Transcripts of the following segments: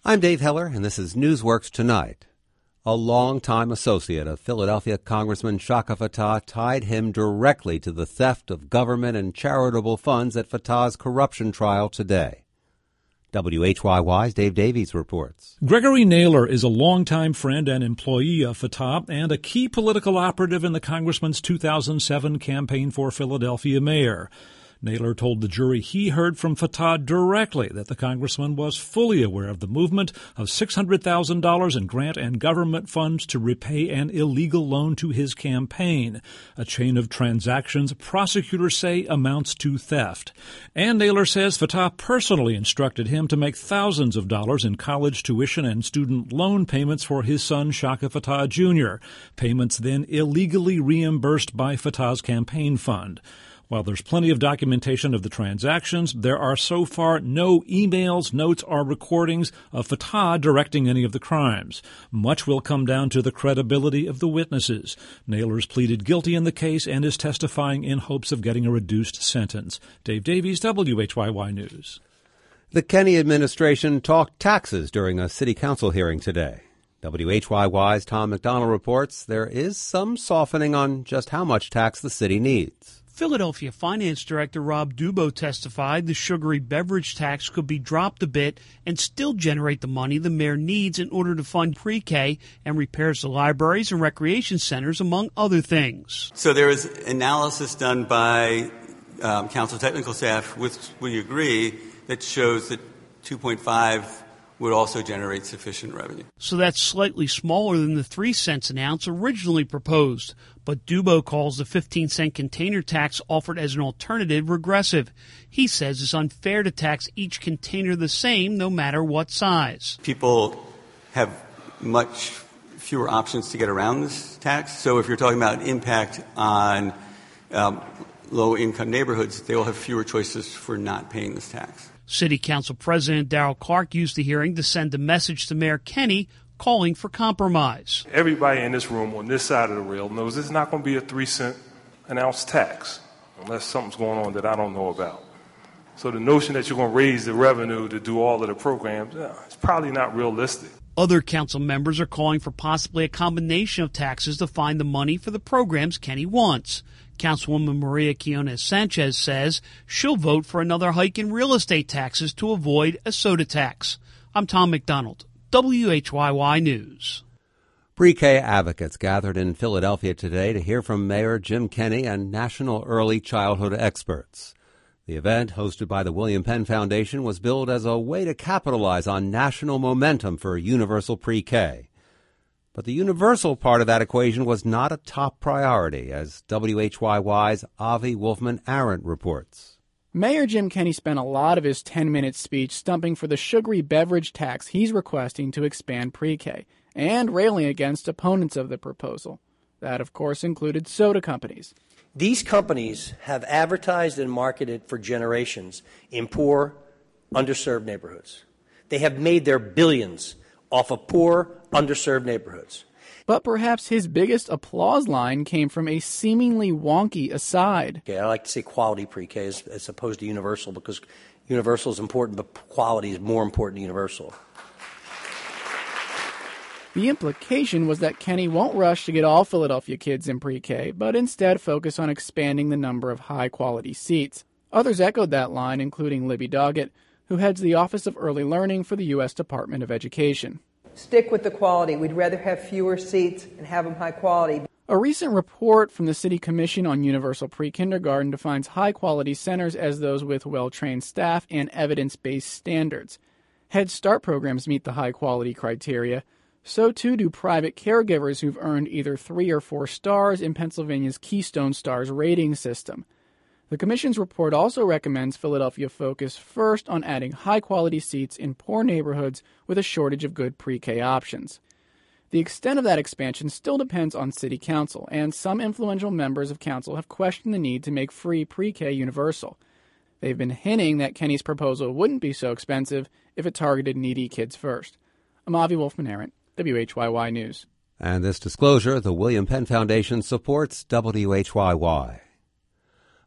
I'm Dave Heller, and this is Newsworks Tonight. A longtime associate of Philadelphia Congressman Shaka Fattah tied him directly to the theft of government and charitable funds at Fattah's corruption trial today. WHYY's Dave Davies reports. Gregory Naylor is a longtime friend and employee of Fattah and a key political operative in the congressman's 2007 campaign for Philadelphia mayor. Naylor told the jury he heard from Fattah directly that the congressman was fully aware of the movement of $600,000 in grant and government funds to repay an illegal loan to his campaign, a chain of transactions prosecutors say amounts to theft. And Naylor says Fattah personally instructed him to make thousands of dollars in college tuition and student loan payments for his son Shaka Fattah Jr., payments then illegally reimbursed by Fattah's campaign fund. While there's plenty of documentation of the transactions, there are so far no emails, notes, or recordings of Fattah directing any of the crimes. Much will come down to the credibility of the witnesses. Naylor's pleaded guilty in the case and is testifying in hopes of getting a reduced sentence. Dave Davies, WHYY News. The Kenney administration talked taxes during a city council hearing today. WHYY's Tom McDonald reports there is some softening on just how much tax the city needs. Philadelphia Finance Director Rob Dubow testified the sugary beverage tax could be dropped a bit and still generate the money the mayor needs in order to fund pre-K and repairs to libraries and recreation centers, among other things. So there is analysis done by council technical staff, which we agree, that shows that 2.5 would also generate sufficient revenue. So that's slightly smaller than the 3 cents an ounce originally proposed. But Dubow calls the 15-cent container tax offered as an alternative regressive. He says it's unfair to tax each container the same, no matter what size. People have much fewer options to get around this tax. So if you're talking about impact on low-income neighborhoods, they will have fewer choices for not paying this tax. City Council President Darrell Clark used the hearing to send a message to Mayor Kenney calling for compromise. Everybody in this room on this side of the rail knows it's not going to be a 3 cent an ounce tax unless something's going on that I don't know about. So the notion that you're going to raise the revenue to do all of the programs, it's probably not realistic. Other council members are calling for possibly a combination of taxes to find the money for the programs Kenney wants. Councilwoman Maria Quinones Sanchez says she'll vote for another hike in real estate taxes to avoid a soda tax. I'm Tom McDonald, WHYY News. Pre-K advocates gathered in Philadelphia today to hear from Mayor Jim Kenney and national early childhood experts. The event, hosted by the William Penn Foundation, was billed as a way to capitalize on national momentum for universal pre-K. But the universal part of that equation was not a top priority, as WHYY's Avi Wolfman-Arendt reports. Mayor Jim Kenney spent a lot of his 10-minute speech stumping for the sugary beverage tax he's requesting to expand pre-K, and railing against opponents of the proposal. That, of course, included soda companies. These companies have advertised and marketed for generations in poor, underserved neighborhoods. They have made their billions off of poor, underserved neighborhoods. But perhaps his biggest applause line came from a seemingly wonky aside. I like to say quality pre-K as opposed to universal, because universal is important, but quality is more important than universal. The implication was that Kenney won't rush to get all Philadelphia kids in pre-K, but instead focus on expanding the number of high-quality seats. Others echoed that line, including Libby Doggett, who heads the Office of Early Learning for the U.S. Department of Education. Stick with the quality. We'd rather have fewer seats and have them high quality. A recent report from the City Commission on Universal Pre-Kindergarten defines high-quality centers as those with well-trained staff and evidence-based standards. Head Start programs meet the high-quality criteria. So, too, do private caregivers who've earned either 3 or 4 stars in Pennsylvania's Keystone Stars rating system. The Commission's report also recommends Philadelphia focus first on adding high-quality seats in poor neighborhoods with a shortage of good pre-K options. The extent of that expansion still depends on City Council, and some influential members of Council have questioned the need to make free pre-K universal. They've been hinting that Kenney's proposal wouldn't be so expensive if it targeted needy kids first. I'm Avi Wolfman-Arendt, WHYY News. And this disclosure, the William Penn Foundation supports WHYY.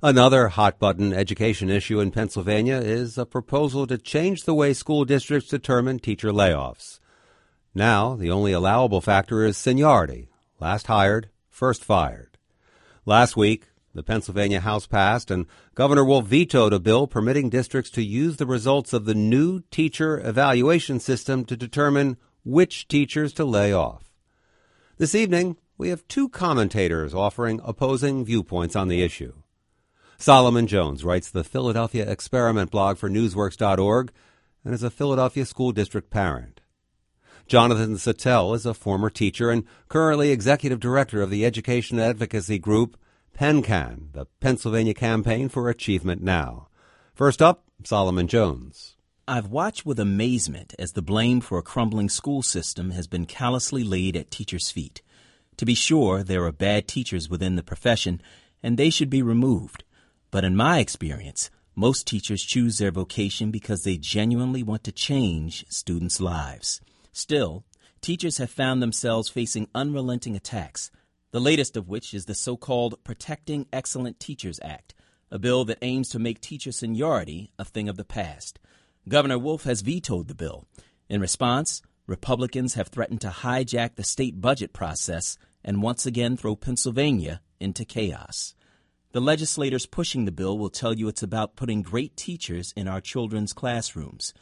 Another hot-button education issue in Pennsylvania is a proposal to change the way school districts determine teacher layoffs. Now, the only allowable factor is seniority, last hired, first fired. Last week, the Pennsylvania House passed, and Governor Wolf vetoed a bill permitting districts to use the results of the new teacher evaluation system to determine which teachers to lay off. This evening, we have two commentators offering opposing viewpoints on the issue. Solomon Jones writes the Philadelphia Experiment blog for Newsworks.org and is a Philadelphia school district parent. Jonathan Sattel is a former teacher and currently executive director of the education advocacy group PennCAN, the Pennsylvania Campaign for Achievement Now. First up, Solomon Jones. I've watched with amazement as the blame for a crumbling school system has been callously laid at teachers' feet. To be sure, there are bad teachers within the profession, and they should be removed. But in my experience, most teachers choose their vocation because they genuinely want to change students' lives. Still, teachers have found themselves facing unrelenting attacks, the latest of which is the so-called Protecting Excellent Teachers Act, a bill that aims to make teacher seniority a thing of the past. Governor Wolf has vetoed the bill. In response, Republicans have threatened to hijack the state budget process and once again throw Pennsylvania into chaos. The legislators pushing the bill will tell you it's about putting great teachers in our children's classrooms.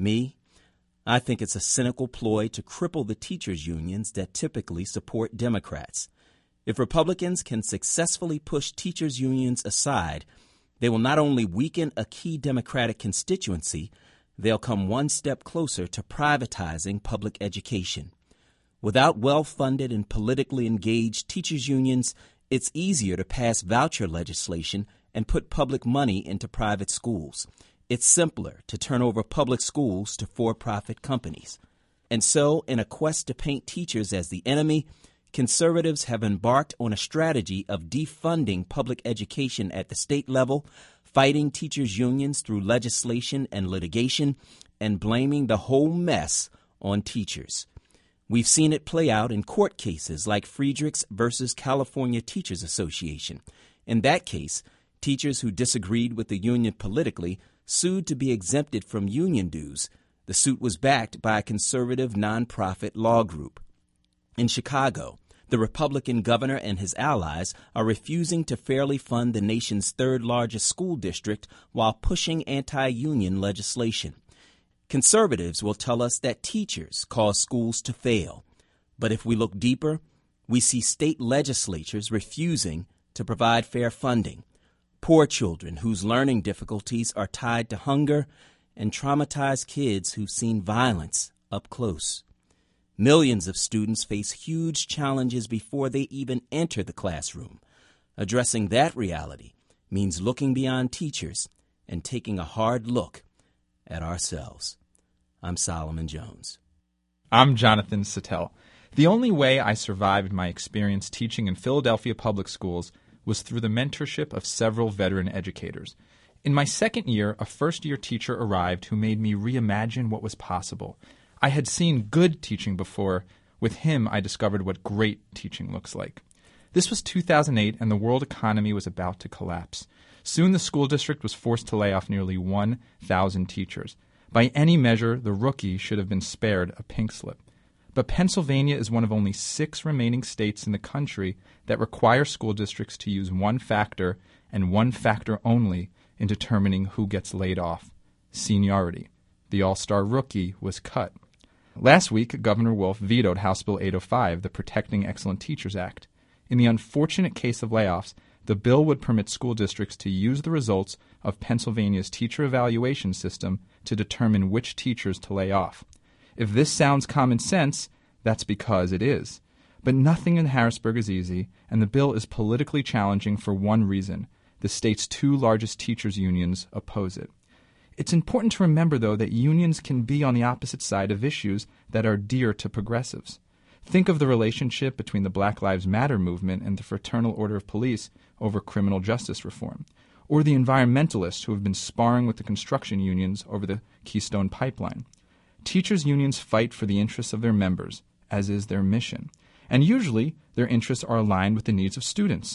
I think it's a cynical ploy to cripple the teachers' unions that typically support Democrats. If Republicans can successfully push teachers' unions aside, they will not only weaken a key Democratic constituency, they'll come one step closer to privatizing public education. Without well-funded and politically engaged teachers' unions, it's easier to pass voucher legislation and put public money into private schools. It's simpler to turn over public schools to for-profit companies. And so, in a quest to paint teachers as the enemy, conservatives have embarked on a strategy of defunding public education at the state level, fighting teachers' unions through legislation and litigation, and blaming the whole mess on teachers. We've seen it play out in court cases like Friedrichs versus California Teachers Association. In that case, teachers who disagreed with the union politically sued to be exempted from union dues. The suit was backed by a conservative nonprofit law group. In Chicago, the Republican governor and his allies are refusing to fairly fund the nation's third-largest school district while pushing anti-union legislation. Conservatives will tell us that teachers cause schools to fail. But if we look deeper, we see state legislatures refusing to provide fair funding. Poor children whose learning difficulties are tied to hunger, and traumatized kids who've seen violence up close. Millions of students face huge challenges before they even enter the classroom. Addressing that reality means looking beyond teachers and taking a hard look at ourselves. I'm Solomon Jones. I'm Jonathan Sattel. The only way I survived my experience teaching in Philadelphia public schools was through the mentorship of several veteran educators. In my second year, a first-year teacher arrived who made me reimagine what was possible. I had seen good teaching before. With him, I discovered what great teaching looks like. This was 2008, and the world economy was about to collapse. Soon the school district was forced to lay off nearly 1,000 teachers. By any measure, the rookie should have been spared a pink slip. But Pennsylvania is one of only 6 remaining states in the country that require school districts to use one factor and one factor only in determining who gets laid off: seniority. The all-star rookie was cut. Last week, Governor Wolf vetoed House Bill 805, the Protecting Excellent Teachers Act. In the unfortunate case of layoffs, the bill would permit school districts to use the results of Pennsylvania's teacher evaluation system to determine which teachers to lay off. If this sounds common sense, that's because it is. But nothing in Harrisburg is easy, and the bill is politically challenging for one reason: the state's 2 largest teachers' unions oppose it. It's important to remember, though, that unions can be on the opposite side of issues that are dear to progressives. Think of the relationship between the Black Lives Matter movement and the Fraternal Order of Police over criminal justice reform, or the environmentalists who have been sparring with the construction unions over the Keystone Pipeline. Teachers' unions fight for the interests of their members, as is their mission, and usually their interests are aligned with the needs of students.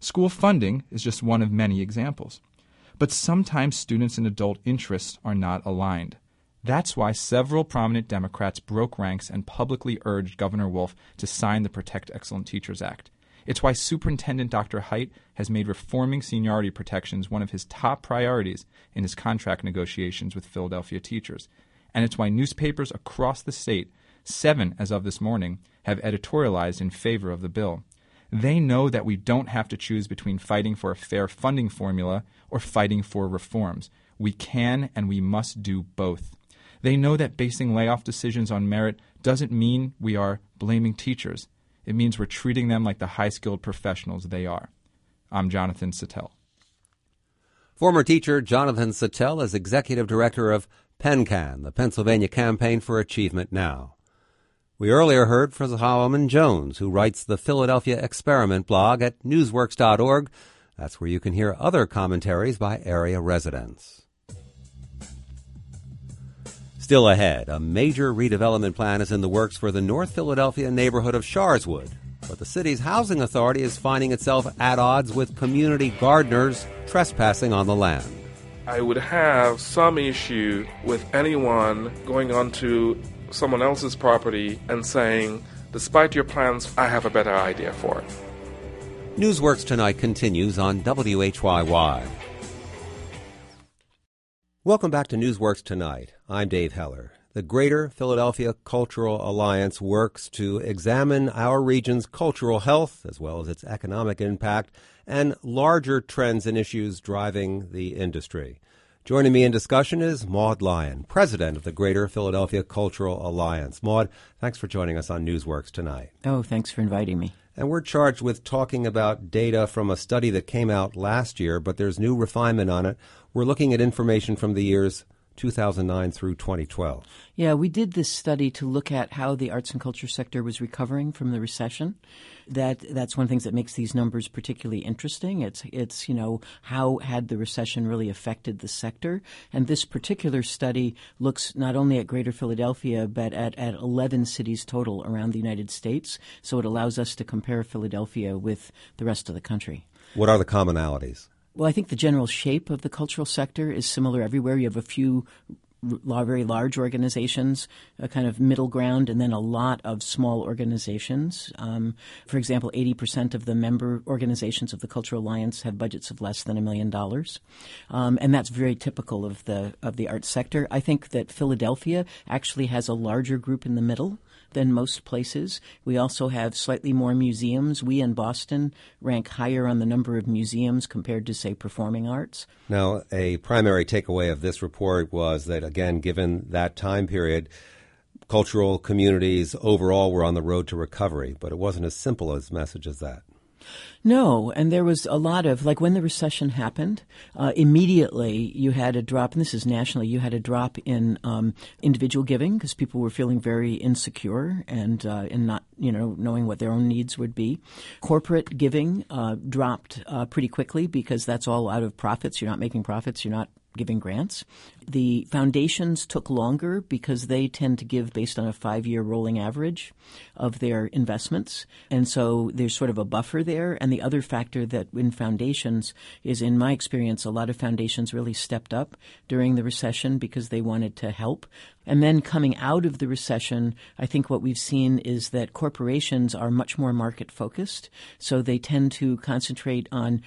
School funding is just one of many examples. But sometimes students and adult interests are not aligned. That's why several prominent Democrats broke ranks and publicly urged Governor Wolf to sign the Protect Excellent Teachers Act. It's why Superintendent Dr. Hite has made reforming seniority protections one of his top priorities in his contract negotiations with Philadelphia teachers. And it's why newspapers across the state, 7 as of this morning, have editorialized in favor of the bill. They know that we don't have to choose between fighting for a fair funding formula or fighting for reforms. We can and we must do both. They know that basing layoff decisions on merit doesn't mean we are blaming teachers. It means we're treating them like the high-skilled professionals they are. I'm Jonathan Sattel. Former teacher Jonathan Sattel is executive director of PennCAN, the Pennsylvania Campaign for Achievement Now. We earlier heard from Solomon Jones, who writes the Philadelphia Experiment blog at newsworks.org. That's where you can hear other commentaries by area residents. Still ahead, a major redevelopment plan is in the works for the North Philadelphia neighborhood of Sharswood. But the city's housing authority is finding itself at odds with community gardeners trespassing on the land. I would have some issue with anyone going onto someone else's property and saying, despite your plans, I have a better idea for it. Newsworks Tonight continues on WHYY. Welcome back to Newsworks Tonight. I'm Dave Heller. The Greater Philadelphia Cultural Alliance works to examine our region's cultural health, as well as its economic impact, and larger trends and issues driving the industry. Joining me in discussion is Maud Lyon, president of the Greater Philadelphia Cultural Alliance. Maud, thanks for joining us on Newsworks Tonight. Oh, thanks for inviting me. And we're charged with talking about data from a study that came out last year, but there's new refinement on it. We're looking at information from the years 2009 through 2012. Yeah, we did this study to look at how the arts and culture sector was recovering from the recession. That's one of the things that makes these numbers particularly interesting. It's how had the recession really affected the sector? And this particular study looks not only at Greater Philadelphia, but at 11 cities total around the United States. So it allows us to compare Philadelphia with the rest of the country. What are the commonalities? Well, I think the general shape of the cultural sector is similar everywhere. You have a few very large organizations, a kind of middle ground, and then a lot of small organizations. For example, 80% of the member organizations of the Cultural Alliance have budgets of less than $1 million. And that's very typical of the arts sector. I think that Philadelphia actually has a larger group in the middle than most places. We also have slightly more museums. We in Boston rank higher on the number of museums compared to, say, performing arts. Now, a primary takeaway of this report was that, again, given that time period, cultural communities overall were on the road to recovery, but it wasn't as simple a message as that. No, and there was a lot of, like when the recession happened, immediately you had a drop, and this is nationally, you had a drop in individual giving because people were feeling very insecure and not, knowing what their own needs would be. Corporate giving dropped pretty quickly because that's all out of profits. You're not making profits. You're not giving grants. The foundations took longer because they tend to give based on a 5-year rolling average of their investments. And so there's sort of a buffer there. And the other factor that in foundations is, in my experience, a lot of foundations really stepped up during the recession because they wanted to help. And then coming out of the recession, I think what we've seen is that corporations are much more market-focused. So they tend to concentrate on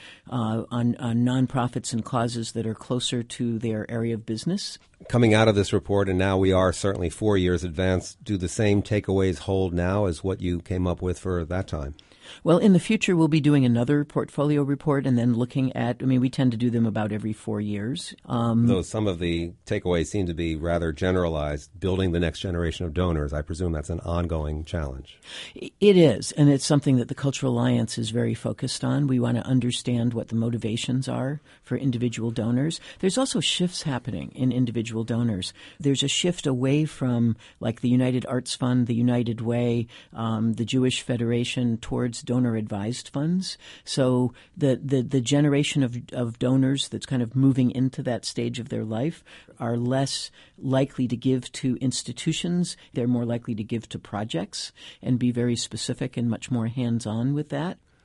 nonprofits and causes that are closer to their area of business. Coming out of this report, and now we are certainly 4 years advanced, do the same takeaways hold now as what you came up with for that time? Well, in the future, we'll be doing another portfolio report and then looking at, we tend to do them about every 4 years. Though some of the takeaways seem to be rather generalized, building the next generation of donors, I presume that's an ongoing challenge. It is, and it's something that the Cultural Alliance is very focused on. We want to understand what the motivations are for individual donors. There's also shifts happening in individual donors. There's a shift away from, like, the United Arts Fund, the United Way, the Jewish Federation, towards donor-advised funds. So the generation of donors that's kind of moving into that stage of their life are less likely to give to institutions. They're more likely to give to projects and be very specific and much more hands-on with that.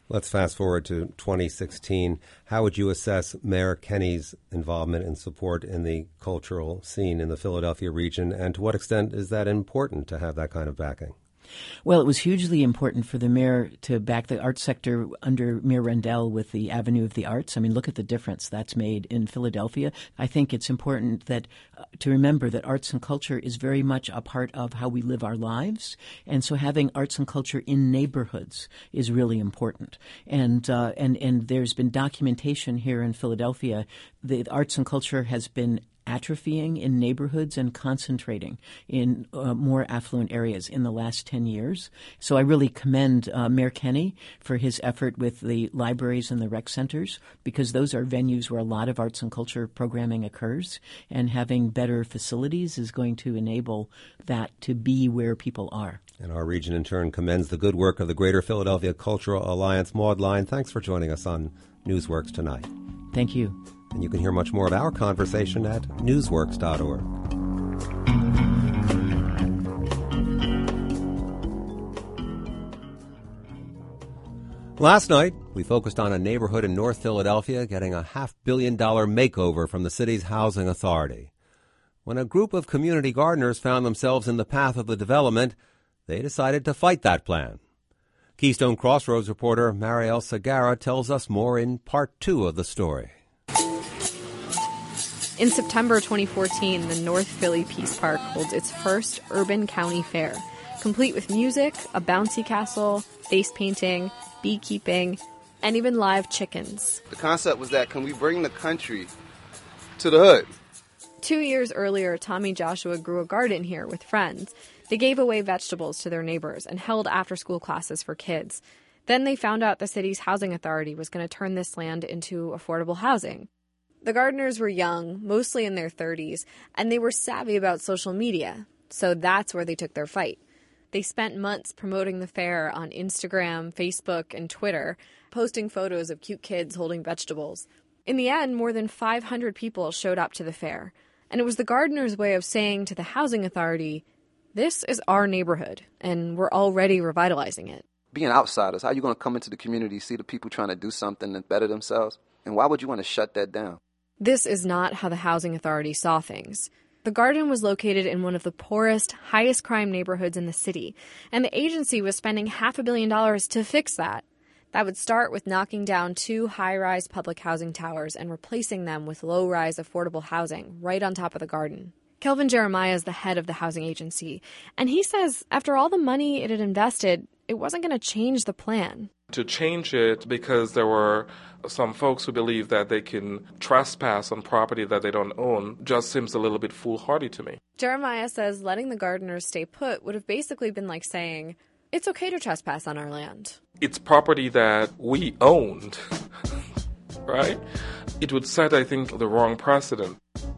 Let's fast forward to 2016. How would you assess Mayor Kenney's involvement and support in the cultural scene in the Philadelphia region, and to what extent is that important to have that kind of backing? Well, it was hugely important for the mayor to back the arts sector under Mayor Rendell with the Avenue of the Arts. I mean, look at the difference that's made in Philadelphia. I think it's important that to remember that arts and culture is very much a part of how we live our lives. And so having arts and culture in neighborhoods is really important. And there's been documentation here in Philadelphia. The arts and culture has been atrophying in neighborhoods and concentrating in more affluent areas in the last 10 years. So I really commend Mayor Kenney for his effort with the libraries and the rec centers, because those are venues where a lot of arts and culture programming occurs, and having better facilities is going to enable that to be where people are. And our region, in turn, commends the good work of the Greater Philadelphia Cultural Alliance. Maud Line, thanks for joining us on Newsworks tonight. Thank you. And you can hear much more of our conversation at newsworks.org. Last night, we focused on a neighborhood in North Philadelphia getting a $500 million makeover from the city's housing authority. When a group of community gardeners found themselves in the path of the development, they decided to fight that plan. Keystone Crossroads reporter Marielle Segarra tells us more in part 2 of the story. In September 2014, the North Philly Peace Park holds its first urban county fair, complete with music, a bouncy castle, face painting, beekeeping, and even live chickens. The concept was that, can we bring the country to the hood? 2 years earlier, Tommy Joshua grew a garden here with friends. They gave away vegetables to their neighbors and held after-school classes for kids. Then they found out the city's housing authority was going to turn this land into affordable housing. The gardeners were young, mostly in their 30s, and they were savvy about social media, so that's where they took their fight. They spent months promoting the fair on Instagram, Facebook, and Twitter, posting photos of cute kids holding vegetables. In the end, more than 500 people showed up to the fair, and it was the gardeners' way of saying to the housing authority, this is our neighborhood, and we're already revitalizing it. Being outsiders, how are you going to come into the community, see the people trying to do something and better themselves? And why would you want to shut that down? This is not how the housing authority saw things. The garden was located in one of the poorest, highest crime neighborhoods in the city, and the agency was spending $500 million to fix that. That would start with knocking down 2 high-rise public housing towers and replacing them with low-rise affordable housing right on top of the garden. Kelvin Jeremiah is the head of the housing agency, and he says after all the money it had invested, it wasn't going to change the plan. To change it, because there were some folks who believe that they can trespass on property that they don't own, just seems a little bit foolhardy to me. Jeremiah says letting the gardeners stay put would have basically been like saying, it's okay to trespass on our land. It's property that we owned, right? It would set, I think, the wrong precedent.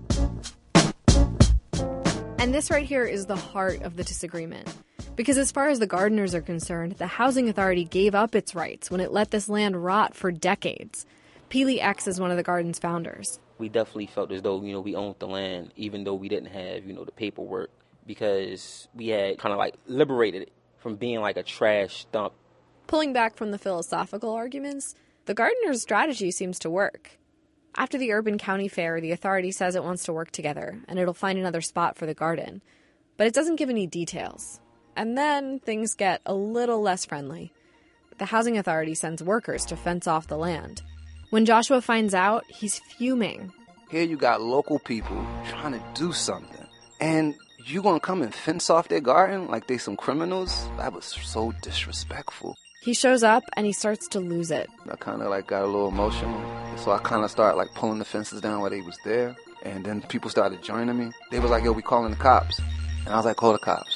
And this right here is the heart of the disagreement. Because as far as the gardeners are concerned, the housing authority gave up its rights when it let this land rot for decades. Peely X is one of the garden's founders. We definitely felt as though, we owned the land, even though we didn't have, the paperwork, because we had kind of like liberated it from being like a trash dump. Pulling back from the philosophical arguments, the gardeners' strategy seems to work. After the Urban County Fair, the authority says it wants to work together, and it'll find another spot for the garden. But it doesn't give any details. And then things get a little less friendly. The housing authority sends workers to fence off the land. When Joshua finds out, he's fuming. Here you got local people trying to do something, and you gonna come and fence off their garden like they some criminals? That was so disrespectful. He shows up and he starts to lose it. I kind of got a little emotional, so I kind of started pulling the fences down while they was there, and then people started joining me. They was like, yo, we calling the cops. And I was like, call the cops.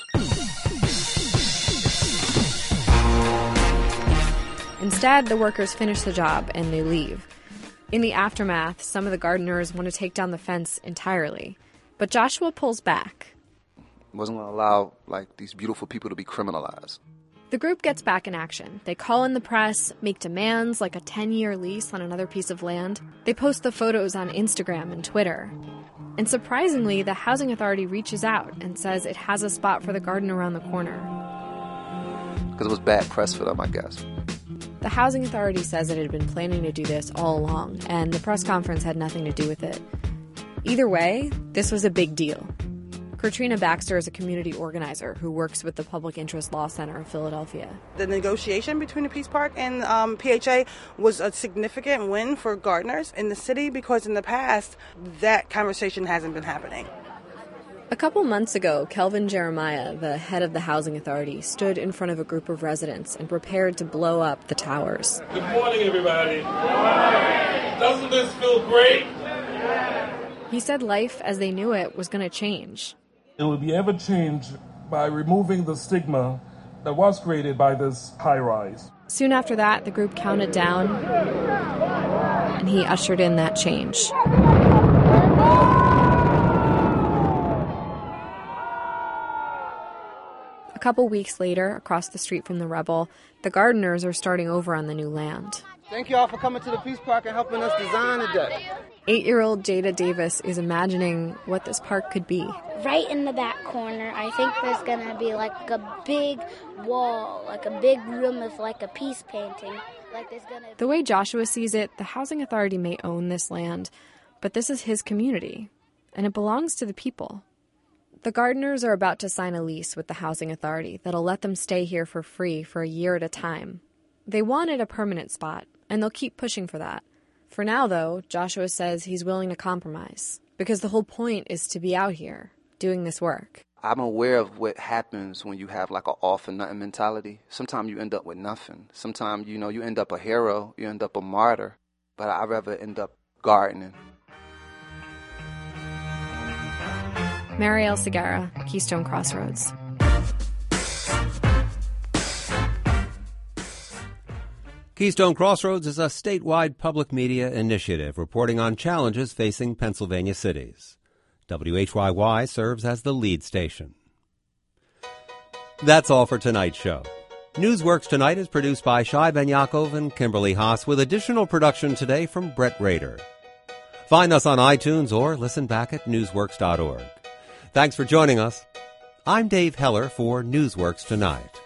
Instead, the workers finish the job and they leave. In the aftermath, some of the gardeners want to take down the fence entirely. But Joshua pulls back. Wasn't going to allow, these beautiful people to be criminalized. The group gets back in action. They call in the press, make demands like a 10-year lease on another piece of land. They post the photos on Instagram and Twitter. And surprisingly, the housing authority reaches out and says it has a spot for the garden around the corner. Because it was bad press for them, I guess. The Housing Authority says it had been planning to do this all along, and the press conference had nothing to do with it. Either way, this was a big deal. Katrina Baxter is a community organizer who works with the Public Interest Law Center of Philadelphia. The negotiation between the Peace Park and PHA was a significant win for gardeners in the city because in the past, that conversation hasn't been happening. A couple months ago, Kelvin Jeremiah, the head of the Housing Authority, stood in front of a group of residents and prepared to blow up the towers. Good morning, everybody. Doesn't this feel great? He said life as they knew it was going to change. It will be ever changed by removing the stigma that was created by this high-rise. Soon after that, the group counted down, and he ushered in that change. A couple weeks later, across the street from the Rebel, the gardeners are starting over on the new land. Thank you all for coming to the Peace Park and helping us design today. 8-year-old Jada Davis is imagining what this park could be. Right in the back corner, I think there's going to be like a big wall, like a big room of like a peace painting. The way Joshua sees it, the Housing Authority may own this land, but this is his community, and it belongs to the people. The gardeners are about to sign a lease with the Housing Authority that'll let them stay here for free for a year at a time. They wanted a permanent spot, and they'll keep pushing for that. For now, though, Joshua says he's willing to compromise, because the whole point is to be out here, doing this work. I'm aware of what happens when you have like an all for nothing mentality. Sometimes you end up with nothing. Sometimes, you end up a hero, you end up a martyr, but I'd rather end up gardening. Marielle Segarra, Keystone Crossroads. Keystone Crossroads is a statewide public media initiative reporting on challenges facing Pennsylvania cities. WHYY serves as the lead station. That's all for tonight's show. Newsworks Tonight is produced by Shai Ben Yaakov and Kimberly Haas, with additional production today from Brett Rader. Find us on iTunes or listen back at newsworks.org. Thanks for joining us. I'm Dave Heller for Newsworks Tonight.